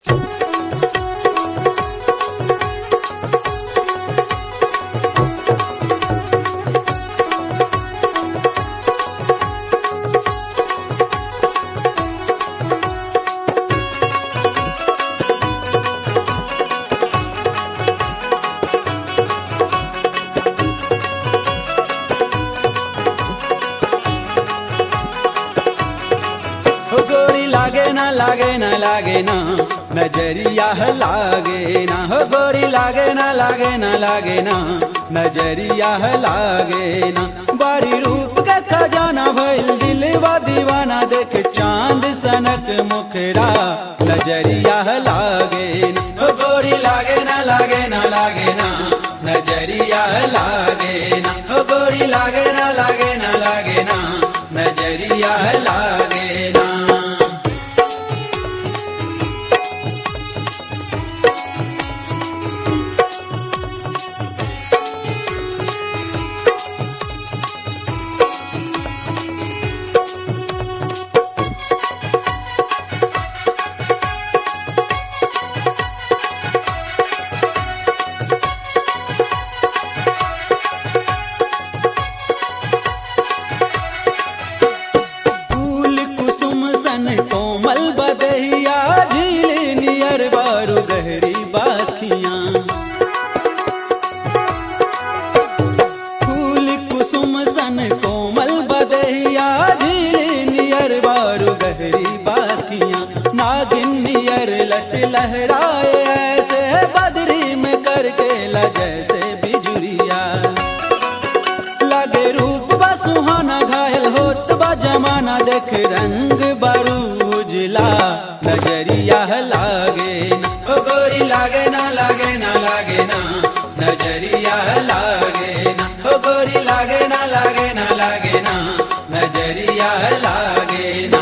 गोरी लागे ना लागे ना लागे ना नजरिया लागे ना हो गोरी लागे ना लागे ना लागे ना नजरिया लागे ना बारी रूप का खजाना भइल दिलवा दीवाना देख चांद सनक मुखरा नजरिया लागे ना हो गोरी लागे ना लागे ना लागे ना नजरिया लागे ना हो गोरी लागे ना लागे ना लागे ना नजरिया लागे ना। कोमल बदहिया झील नियर बारू गहरी बाखियां फूल कुसुम सन कोमल बदहिया झील नियर बारू गहरी बाखियां नागिन नियर लट लहराए ऐसे बदरी में करके ला जैसे बिजुरिया लगे रूप बा सुहाना घायल होत बा जमाना देख रंग बारू उजला नजरिया लागे ना ओ गोरी लागे ना लागे ना लागे ना नजरिया लागे ना ओ गोरी लागे ना लागे ना लागे ना नजरिया लागे ना।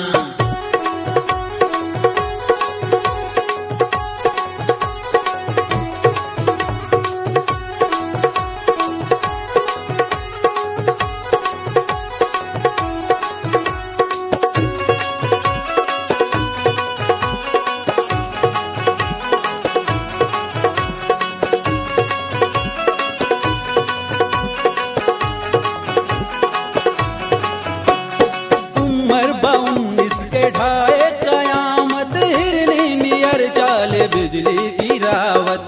कयामत हिरनी नियर चाल बिजली की रावत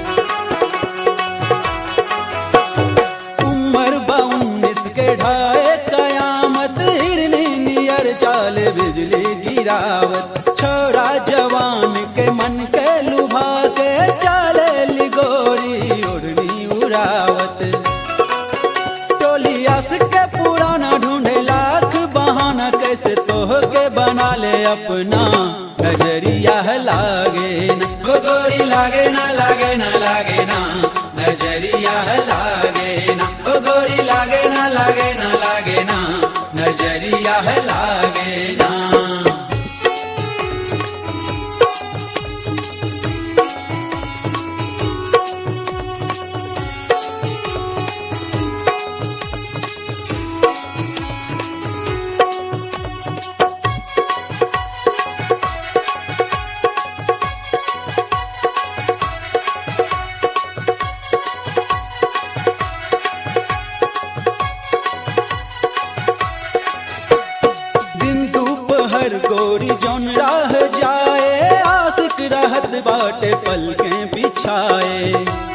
उम्र 19 के ढाए कयामत हिरनी नियर चाल बिजली की रावत छोड़ा जवान के मन के लुभा के चाले लिगोरी उड़नी उड़ावत टोली आस के पुराना ढूंढे लाख बहाना कैसे तोह के बना ले अपना नजरिया लागे ना ओ गोरी लागे ना लागे ना लागे ना नजरिया लागे ना ओ गोरी लागे ना लागे ना लागे ना नजरिया लागे ना। गोरी जौन राह जाए आशिक रहत बाटे पलकें बिछाए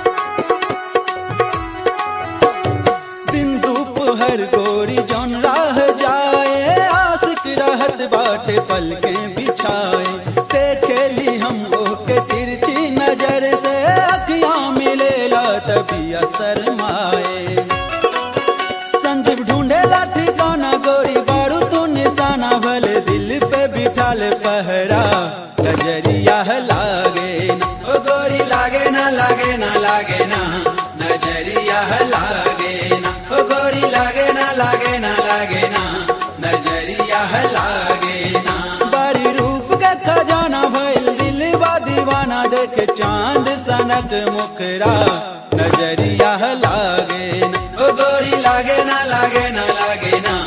दिन दोपहर गोरी जौन राह जाए आशिक रहत बाटे पलकें बिछाए देखेली हम के तिरछी नजर से अखियां मिलेला तभी असर माए संजीव ढूंढेला ठिकाना गोरी बारू तू निशाना भले दिल पे बिठाल पहरा नजरिया लागे ना ओ गोरी लागे ना लागे ना लागे ना नजरिया लागे ना ओ गोरी लागे ना लागे ना लागे ना नजरिया लागे ना बारी रूप का खजाना भइल दिलवा दीवाना देख चांद सनक मुखरा नजरिया लागे ना ओ गोरी लागे ना लागे ना लागे ना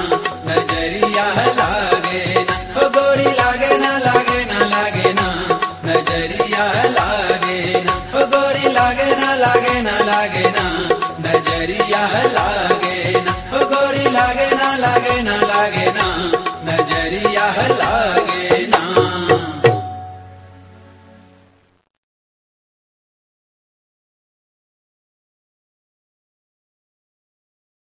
नजरिया लागे ना ओ गोरी लागे ना लागे ना लागे ना नजरिया लागे ना नजरिया लागे ना, ओ गोरी लागे ना लागे ना लागे ना